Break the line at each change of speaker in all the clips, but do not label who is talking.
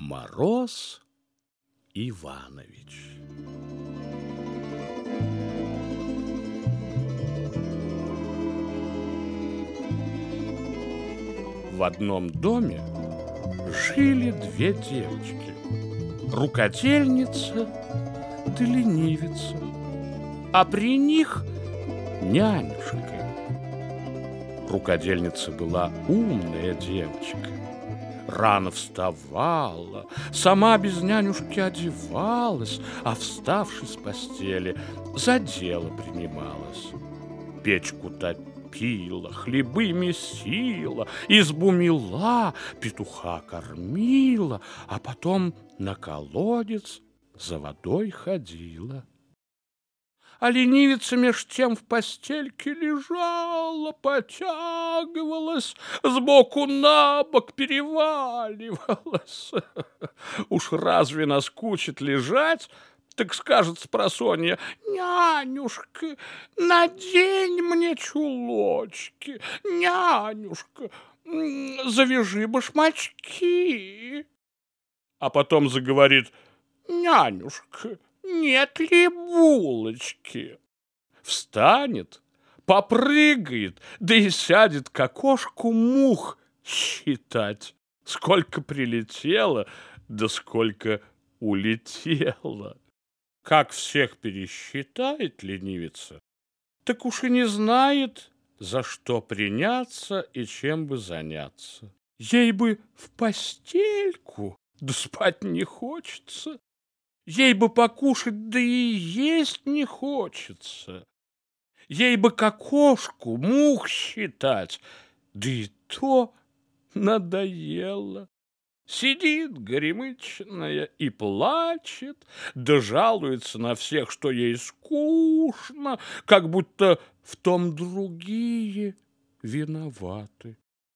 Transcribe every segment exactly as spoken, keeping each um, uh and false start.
Мороз Иванович. В одном доме жили две девочки, рукодельница да ленивица, а при них нянюшка. Рукодельница была умная девочка, рано вставала, сама без нянюшки одевалась, а вставши с постели, за дело принималась. Печку топила, хлебы месила, избу мела, петуха кормила, а потом на колодец за водой ходила. А ленивица меж тем в постельке лежала, потягивалась, сбоку на бок переваливалась. Уж разве наскучит лежать, так скажет спросонья: «Нянюшка, надень мне чулочки, нянюшка, завяжи башмачки». А потом заговорит: «Нянюшка, нет ли булочки?» Встанет, попрыгает, да и сядет к окошку мух считать, сколько прилетело, да сколько улетело. Как всех пересчитает ленивица, так уж и не знает, за что приняться и чем бы заняться. Ей бы в постельку, да спать не хочется. Ей бы покушать, да и есть не хочется. Ей бы к окошку мух считать, да и то надоело. Сидит горемычная и плачет, да жалуется на всех, что ей скучно, как будто в том другие виноваты.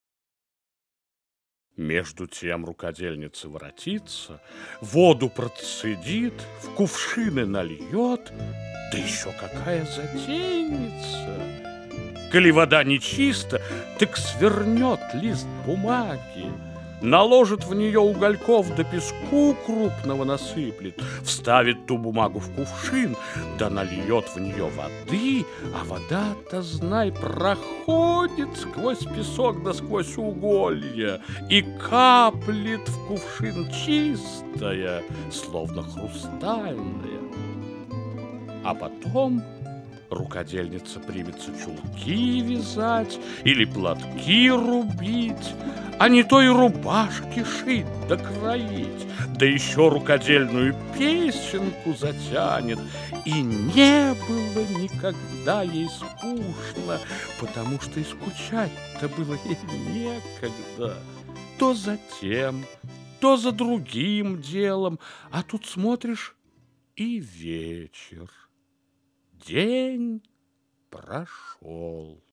Между тем рукодельница воротится, воду процедит, в кувшины нальет, да еще какая затейница! Коли вода нечиста, так свернет лист бумаги, наложит в нее угольков да песку крупного насыплет, вставит ту бумагу в кувшин, да нальет в нее воды, а вода-то, знай, проходит сквозь песок да сквозь уголья и каплет в кувшин чистая, словно хрустальная. А потом рукодельница примется чулки вязать или платки рубить, а не то и рубашки шить да кроить, да еще рукодельную песенку затянет. И не было никогда ей скучно, потому что и скучать-то было ей некогда. То за тем, то за другим делом, а тут смотришь — и вечер. День прошел.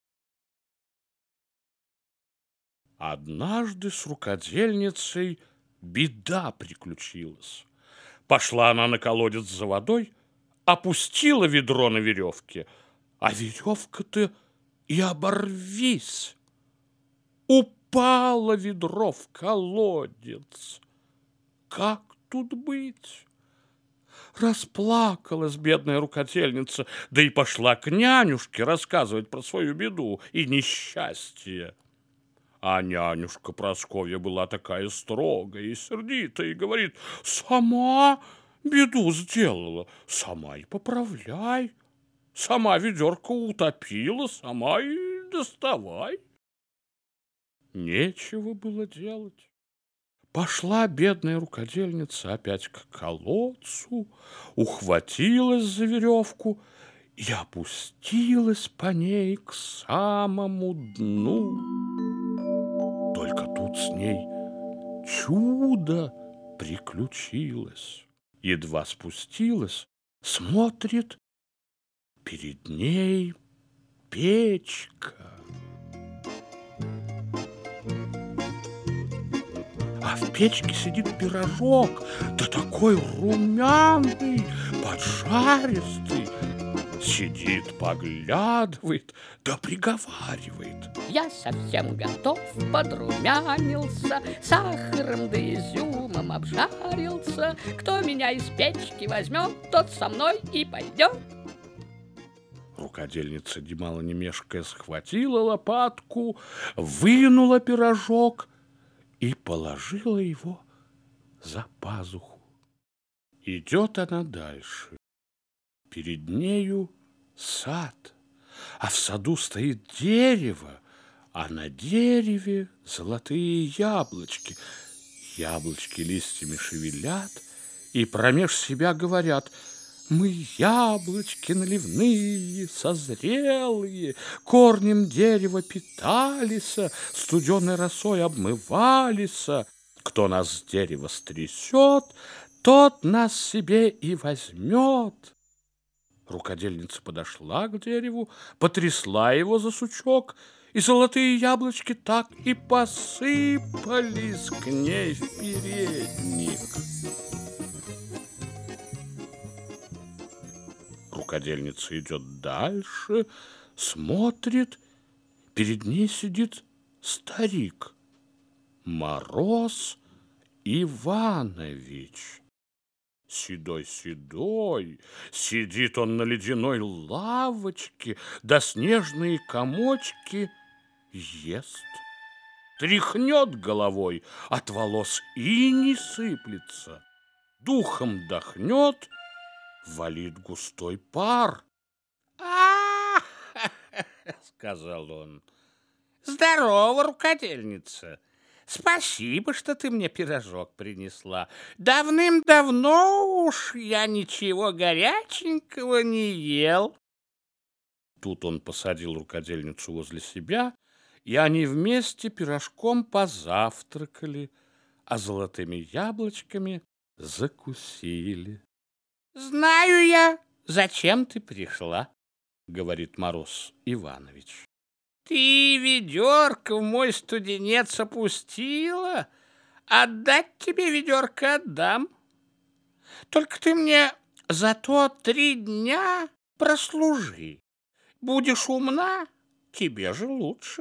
Однажды с рукодельницей беда приключилась. Пошла она на колодец за водой, опустила ведро на веревке, а веревка-то и оборвись. Упало ведро в колодец. Как тут быть? Расплакалась бедная рукодельница, да и пошла к нянюшке рассказывать про свою беду и несчастье. А нянюшка Прасковья была такая строгая и сердитая и говорит: «Сама беду сделала, сама и поправляй, сама ведерко утопила, сама и доставай». Нечего было делать. Пошла бедная рукодельница опять к колодцу, ухватилась за веревку и опустилась по ней к самому дну. Только тут с ней чудо приключилось. Едва спустилась, смотрит, перед ней печка. А в печке сидит пирожок, да такой румяный, поджаристый. Сидит, поглядывает, да приговаривает.
Я совсем готов, подрумянился, сахаром да изюмом обжарился. Кто меня из печки возьмет, тот со мной и пойдет.
Рукодельница, немало не мешкая, схватила лопатку, вынула пирожок и положила его за пазуху. Идет она дальше. Перед нею сад, а в саду стоит дерево, а на дереве золотые яблочки. Яблочки листьями шевелят и промеж себя говорят: мы яблочки наливные, созрелые, корнем дерева питались, студеной росой обмывались. Кто нас с дерева стрясет, тот нас себе и возьмет. Рукодельница подошла к дереву, потрясла его за сучок, и золотые яблочки так и посыпались к ней в передник. Рукодельница идет дальше, смотрит, перед ней сидит старик Мороз Иванович. Седой-седой, сидит он на ледяной лавочке, да снежные комочки ест. Тряхнет головой, от волос иней сыплется, духом дохнет, валит густой пар. «А, — сказал он, — здорово, рукодельница! Спасибо, что ты мне пирожок принесла. Давным-давно уж я ничего горяченького не ел». Тут он посадил рукодельницу возле себя, и они вместе пирожком позавтракали, а золотыми яблочками закусили. «Знаю я, зачем ты пришла, — говорит Мороз Иванович. Ты ведерко в мой студенец опустила, отдать тебе ведерко отдам. Только ты мне зато три дня прослужи. Будешь умна, тебе же лучше.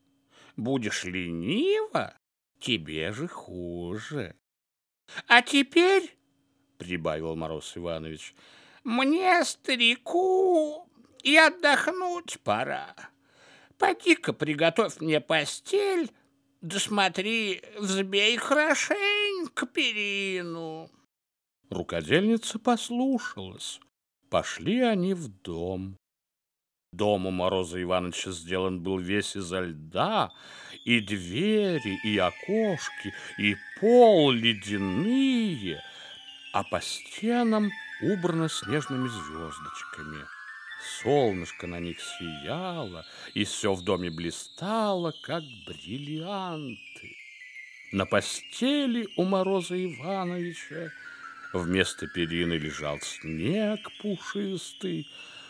Будешь ленива, тебе же хуже. А теперь, — прибавил Мороз Иванович, — мне, старику, и отдохнуть пора. Поди-ка приготовь мне постель, да смотри, взбей хорошенько перину. Рукодельница послушалась. Пошли они в дом. Дом у Мороза Ивановича сделан был весь изо льда, и двери, и окошки, и пол ледяные, а по стенам убрано снежными звездочками. Солнышко на них сияло, и все в доме блистало, как бриллианты. На постели у Мороза Ивановича вместо перины лежал снег пушистый.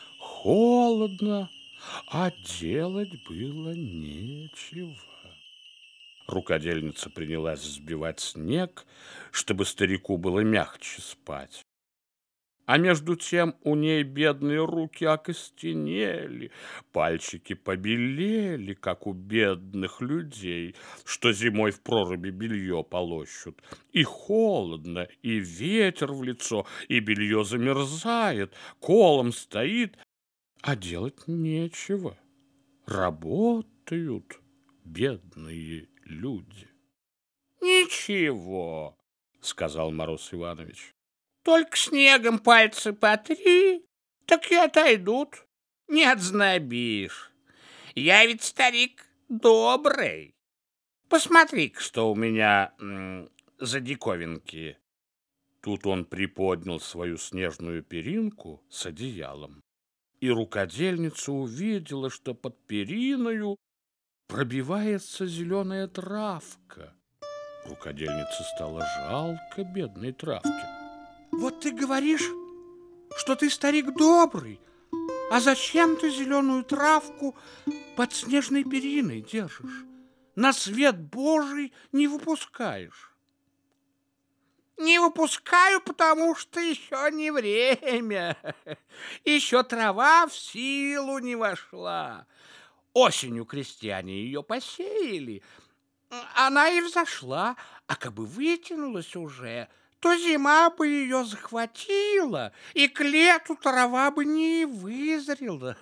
Холодно, а делать было нечего. Рукодельница принялась взбивать снег, чтобы старику было мягче спать. А между тем у ней бедные руки окостенели, пальчики побелели, как у бедных людей, что зимой в проруби белье полощут. И холодно, и ветер в лицо, и белье замерзает, колом стоит, а делать нечего. Работают бедные люди. «Ничего, — сказал Мороз Иванович, — только снегом пальцы потри, так и отойдут, не отзнобишь. Я ведь старик добрый. Посмотри-ка, что у меня м, за диковинки». Тут он приподнял свою снежную перинку с одеялом, и рукодельница увидела, что под периною пробивается зеленая травка. Рукодельнице стало жалко бедной травки. «Вот ты говоришь, что ты старик добрый, а зачем ты зеленую травку под снежной периной держишь? На свет Божий не выпускаешь?»
Не выпускаю, потому что еще не время. Еще трава в силу не вошла. Осенью крестьяне ее посеяли. Она и взошла, а как бы вытянулась уже, то зима бы ее захватила, и к лету трава бы не вызрела.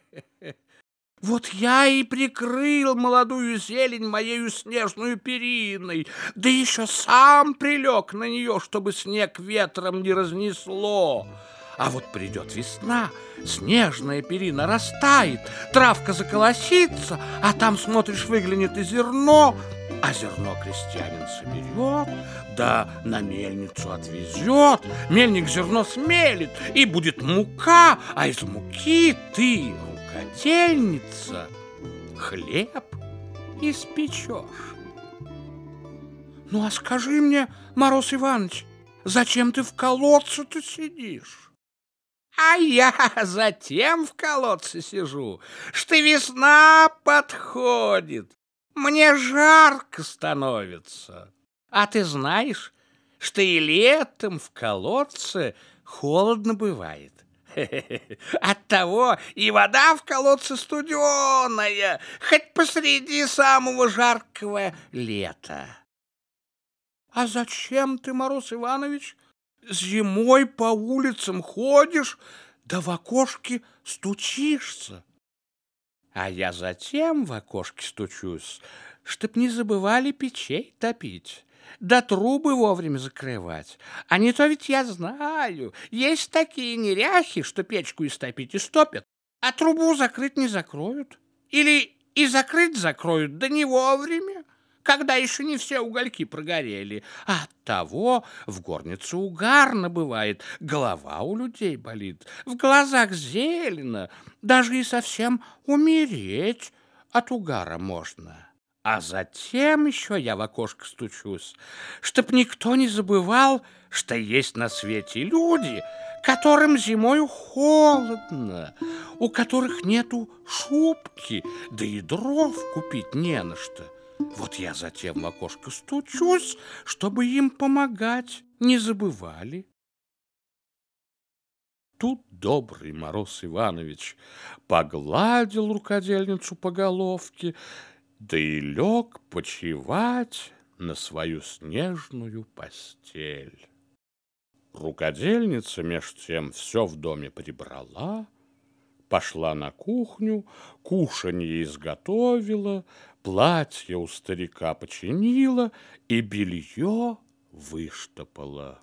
Вот я и прикрыл молодую зелень моею снежную периной, да еще сам прилег на нее, чтобы снег ветром не разнесло. А вот придет весна, снежная перина растает, травка заколосится, а там, смотришь, выглянет и зерно, а зерно крестьянин соберет, да на мельницу отвезет, мельник зерно смелит, и будет мука, а из муки ты, рукодельница, хлеб испечешь. Ну, а скажи мне, Мороз Иванович, зачем ты в колодце-то сидишь? А я затем в колодце сижу, что весна подходит, мне жарко становится. А ты знаешь, что и летом в колодце холодно бывает. Оттого и вода в колодце студеная, хоть посреди самого жаркого лета. А зачем ты, Мороз Иванович, зимой по улицам ходишь, да в окошке стучишься? А я затем в окошке стучусь, чтоб не забывали печей топить, да трубы вовремя закрывать. А не то ведь я знаю, есть такие неряхи, что печку истопить истопят, а трубу закрыть не закроют. Или и закрыть закроют, да не вовремя, когда еще не все угольки прогорели. А оттого в горнице угарно бывает, голова у людей болит, в глазах зелено, даже и совсем умереть от угара можно. А затем еще я в окошко стучусь, чтоб никто не забывал, что есть на свете люди, которым зимою холодно, у которых нету шубки, да и дров купить не на что. Вот я затем в окошко стучусь, чтобы им помогать не забывали. Тут добрый Мороз Иванович погладил рукодельницу по головке, да и лег почивать на свою снежную постель. Рукодельница меж тем все в доме прибрала, пошла на кухню, кушанье изготовила, платье у старика починила и белье выштопала.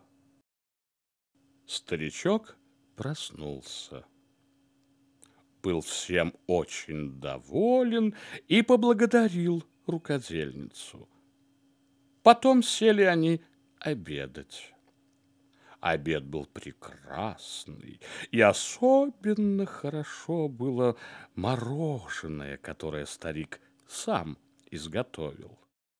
Старичок проснулся, был всем очень доволен и поблагодарил рукодельницу. Потом сели они обедать. Обед был прекрасный, и особенно хорошо было мороженое, которое старик сам изготовил.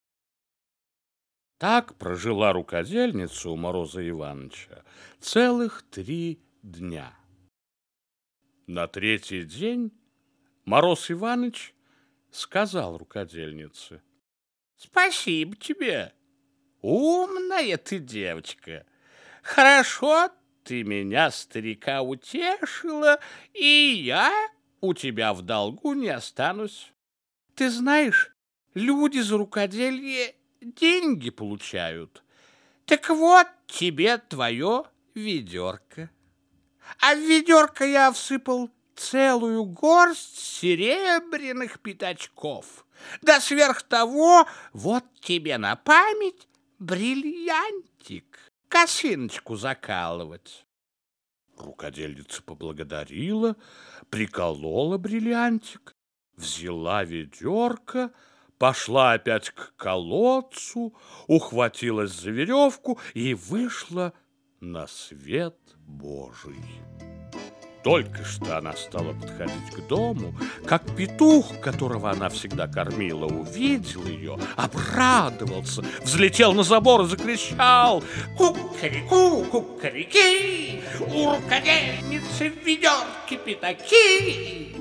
Так прожила рукодельница у Мороза Ивановича целых три дня. На третий день Мороз Иванович сказал рукодельнице: «Спасибо тебе, умная ты девочка. Хорошо ты меня, старика, утешила, и я у тебя в долгу не останусь. Ты знаешь, люди за рукоделье деньги получают. Так вот тебе твое ведерко. А в ведерко я всыпал целую горсть серебряных пятачков. Да сверх того, вот тебе на память бриллиантик, косыночку закалывать». Рукодельница поблагодарила, приколола бриллиантик, взяла ведерко, пошла опять к колодцу, ухватилась за веревку и вышла на свет Божий. Только что она стала подходить к дому, как петух, которого она всегда кормила, увидел ее, обрадовался, взлетел на забор и закричал: «Кукареку, кукареки, у рукодельницы в ведерке пятаки!»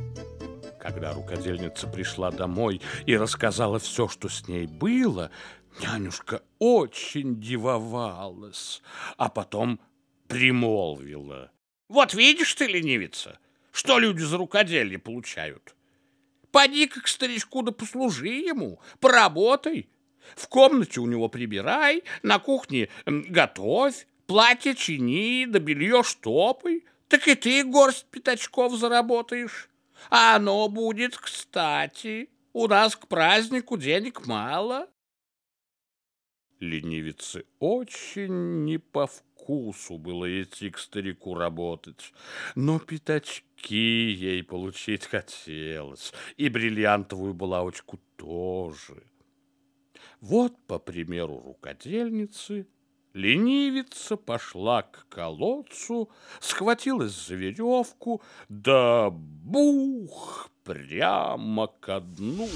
Когда рукодельница пришла домой и рассказала все, что с ней было,
Нянюшка очень дивовалась, а потом примолвила:
вот видишь ты, ленивица, что люди за рукоделье получают. Поди-ка к старичку да послужи ему, поработай. В комнате у него прибирай, на кухне готовь, платье чини, да белье штопай. Так и ты горсть пятачков заработаешь. А оно будет кстати. У нас к празднику денег мало.
Ленивице очень не по вкусу было идти к старику работать, но пятачки ей получить хотелось, и бриллиантовую булавочку тоже. Вот, по примеру рукодельницы, ленивица пошла к колодцу, схватилась за веревку, да бух прямо ко дну.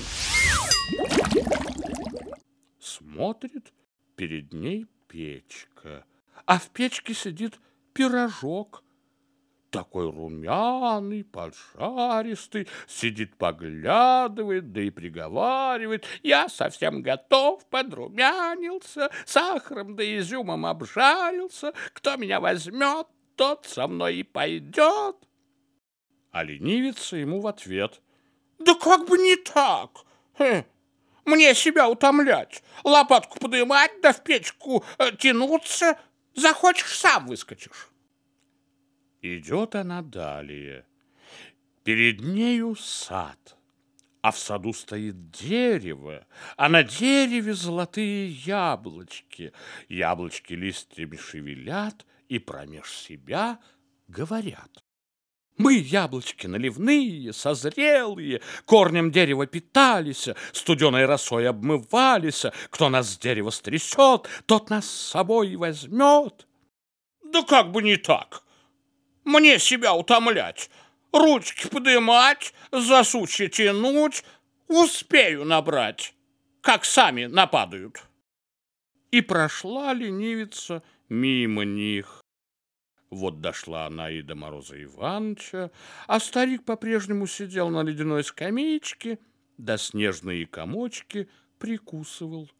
Смотрит, перед ней печка, а в печке сидит пирожок. Такой румяный, поджаристый, сидит, поглядывает, да и приговаривает: я совсем готов, подрумянился, сахаром да изюмом обжарился, кто меня возьмет, тот со мной и пойдет. А ленивица ему в ответ:
да как бы не так, хе. Мне себя утомлять, лопатку подымать, да в печку э, тянуться. Захочешь, сам выскочишь.
Идет она далее. Перед нею сад, а в саду стоит дерево, а на дереве золотые яблочки. Яблочки листьями шевелят и промеж себя говорят: мы, яблочки наливные, созрелые, корнем дерева питались, студеной росой обмывались. Кто нас с дерева стрясет, тот нас с собой возьмет.
Да как бы не так. Мне себя утомлять, ручки подымать, за сучья тянуть, успею набрать, как сами нападают.
И прошла ленивица мимо них. Вот дошла она и до Мороза Ивановича, а старик по-прежнему сидел на ледяной скамеечке, да снежные комочки прикусывал.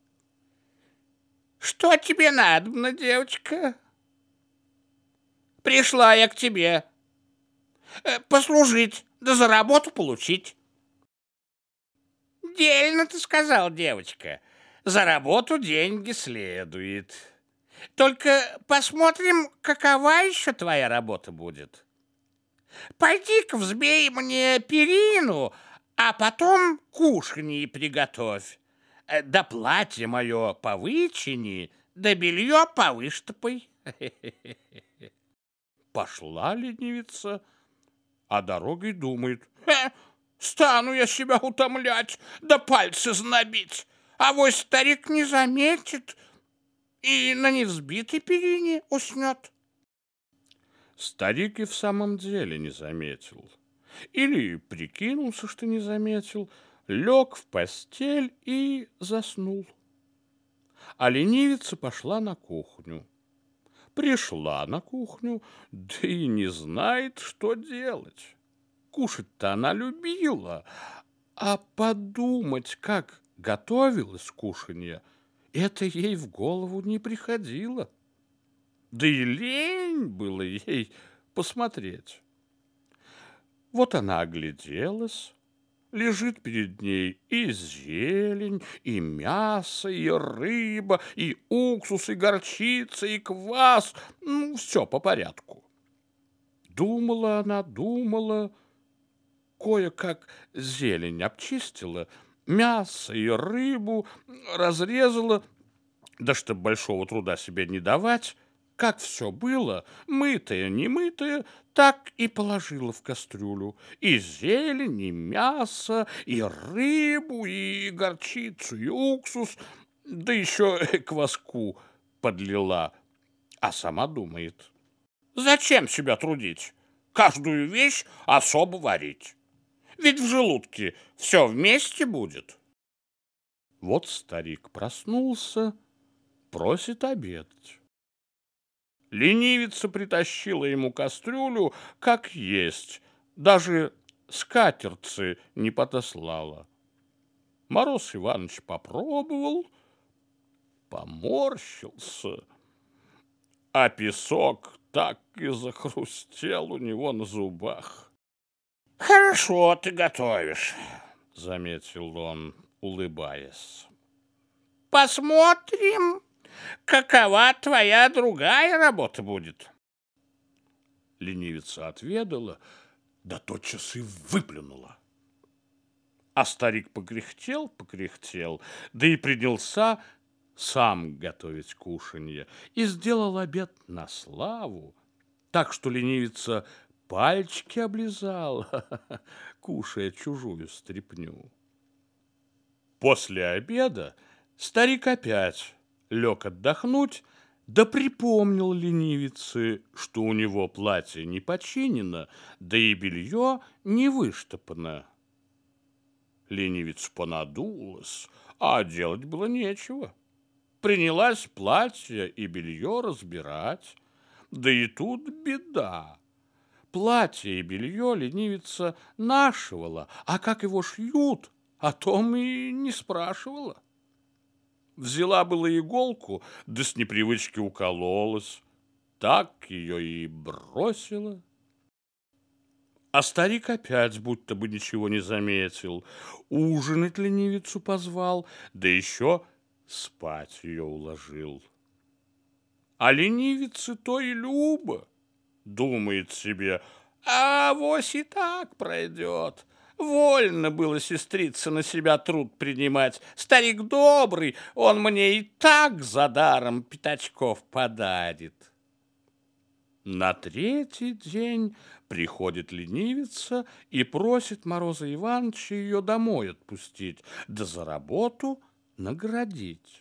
Что тебе надобно, девочка? Пришла я к тебе послужить, да за работу получить. Дельно ты сказал, девочка, за работу деньги следует. Только посмотрим, какова еще твоя работа будет. Пойди-ка взбей мне перину, а потом кушанье приготовь. Да платье мое повычини, да белье повыштопай.
Пошла ленивица, а дорогой думает:
стану я себя утомлять, да пальцы знобить, авось старик не заметит и на невзбитой перине уснет.
Старик и в самом деле не заметил. Или прикинулся, что не заметил, лег в постель и заснул. А ленивица пошла на кухню. Пришла на кухню, да и не знает, что делать. Кушать-то она любила, а подумать, как готовилось кушанье, это ей в голову не приходило. Да и лень было ей посмотреть. Вот она огляделась, лежит перед ней и зелень, и мясо, и рыба, и уксус, и горчица, и квас, ну, все по порядку. Думала она, думала, кое-как зелень обчистила, мясо и рыбу разрезала, да чтоб большого труда себе не давать, как все было, мытое, немытое, так и положила в кастрюлю. И зелень, и мясо, и рыбу, и горчицу, и уксус, да еще кваску подлила. А сама думает:
зачем себя трудить, каждую вещь особо варить? Ведь в желудке все вместе будет.
Вот старик проснулся, просит обедать. Ленивица притащила ему кастрюлю, как есть, даже скатертцы не подослала. Мороз Иванович попробовал, поморщился, а песок так и захрустел у него на зубах.
«Хорошо ты готовишь»,
— заметил он, улыбаясь.
«Посмотрим, какова твоя другая работа будет».
Ленивица отведала, да тотчас и выплюнула. А старик покряхтел, покряхтел, да и принялся сам готовить кушанье и сделал обед на славу, так что ленивица пальчики облизала, кушая чужую стряпню. После обеда старик опять лег отдохнуть, да припомнил ленивице, что у него платье не починено, да и белье не выштопано. Ленивица понадулась, а делать было нечего. Принялась платье и белье разбирать, да и тут беда. Платье и белье ленивица нашивала, а как его шьют, о том и не спрашивала. Взяла было иголку, да с непривычки укололась, так ее и бросила. А старик опять будто бы ничего не заметил, ужинать ленивицу позвал, да еще спать ее уложил. А ленивице то и любо, думает себе, а авось и так пройдет. Вольно было сестрице на себя труд принимать. Старик добрый, он мне и так за даром пятачков подарит. На третий день приходит ленивица и просит Мороза Ивановича ее домой отпустить, да за работу наградить.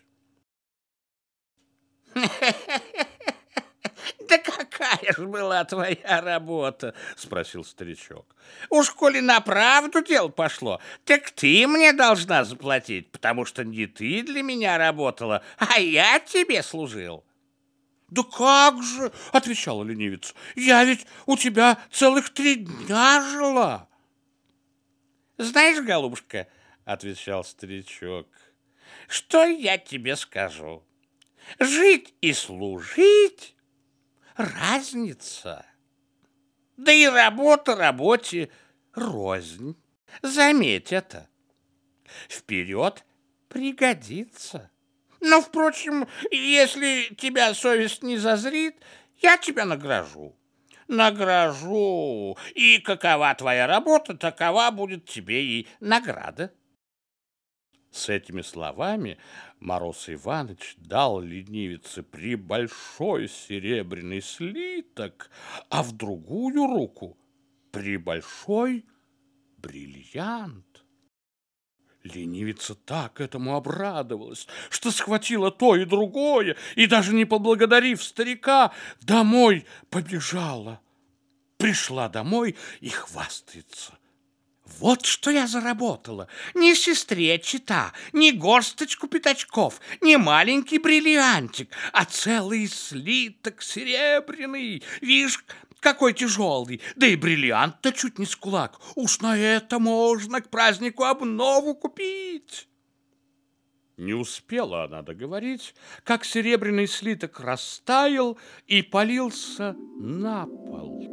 «Да какая ж была твоя работа?» — спросил старичок. «Уж коли на правду дело пошло, так ты мне должна заплатить, потому что не ты для меня работала, а я тебе служил».
«Да как же!» — отвечала ленивица. «Я ведь у тебя целых три дня жила!»
«Знаешь, голубушка, — отвечал старичок, — что я тебе скажу? Жить и служить — разница. Да и работа работе рознь. Заметь это. Вперед пригодится. Но, впрочем, если тебя совесть не зазрит, я тебя награжу. Награжу. И какова твоя работа, такова будет тебе и награда».
С этими словами Мороз Иванович дал ленивице прибольшой серебряный слиток, а в другую руку прибольшой бриллиант. Ленивица так этому обрадовалась, что схватила то и другое, и даже не поблагодарив старика, домой побежала. Пришла домой и хвастается: «Вот что я заработала!
Не сестре чита, не горсточку пятачков, не маленький бриллиантик, а целый слиток серебряный. Видишь, какой тяжелый, да и бриллиант-то чуть не с кулак. Уж на это можно к празднику обнову купить».
Не успела она договорить, как серебряный слиток растаял и полился на пол.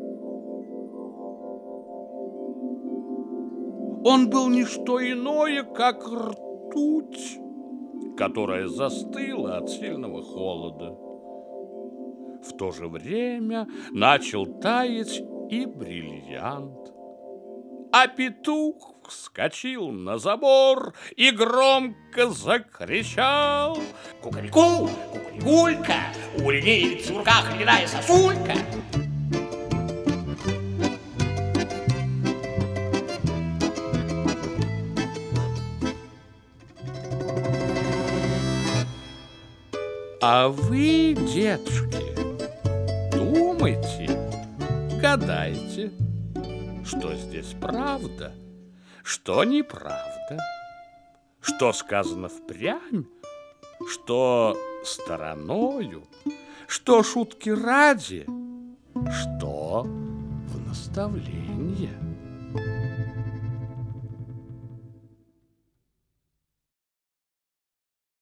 Он был не что иное, как ртуть, которая застыла от сильного холода. В то же время начал таять и бриллиант. А петух вскочил на забор и громко закричал:
«Кукареку, кукарегулька, у ленивицы в руках ледяная сосулька».
А вы, детушки, думайте, гадайте, что здесь правда, что неправда, что сказано впрямь, что стороною, что шутки ради, что в наставление.